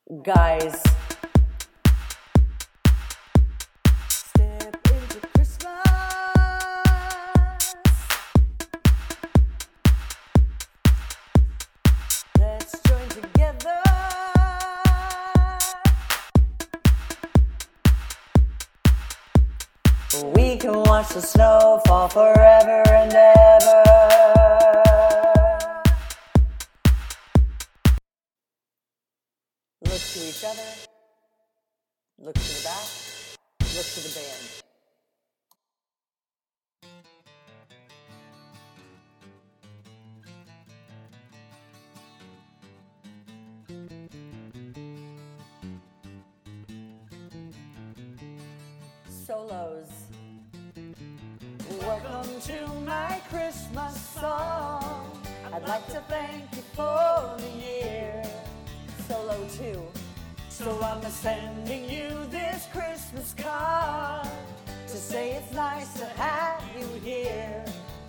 Guys, step into Christmas. Let's join together. We can watch the snow fall forever and ever. Look to each other, look to the back, look to the band. Solos. Welcome to my Christmas song. I'd like to thank you for the year. Solo 2. So I'm sending you this Christmas card to say it's nice to have you here.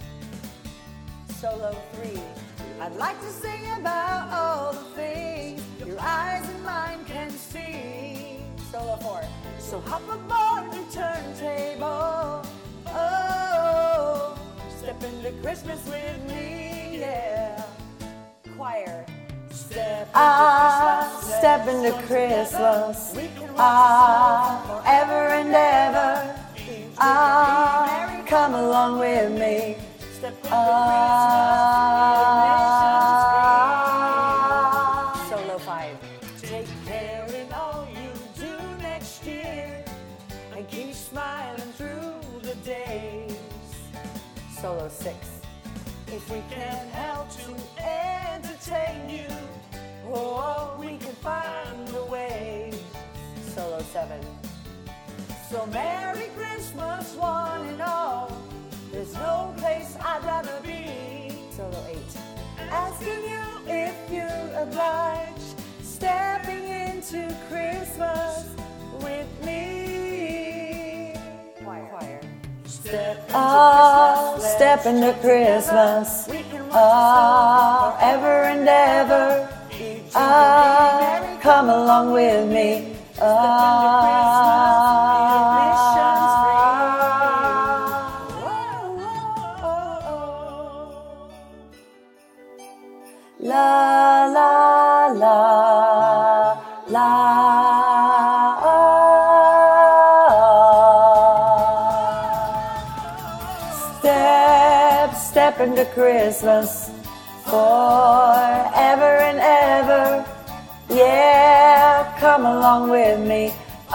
Solo 3. I'd like to sing about all the things your eyes and mine can see. Solo 4. So hop aboard the turntable. Oh, step into Christmas with me, yeah. Choir. Step into Christmas. Ever and ever. Come along with me. Solo 5. Take care in all you do next year, and keep smiling through the days. Solo 6. If we can help to entertain you, oh, we can find a way. Solo 7. So Merry Christmas, one and all. There's no place I'd rather be. Solo 8. Asking you if you're obliged, stepping into Christmas with me. Choir. Step into Christmas. Ever and ever. Come along with me. La la la la. Step into Christmas forever and ever. Yeah, come along with me.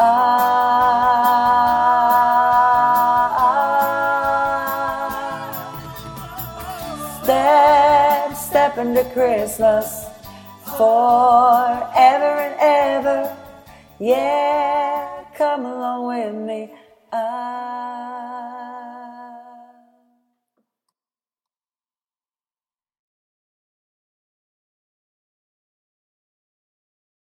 Step into Christmas forever and ever. Yeah, come along with me.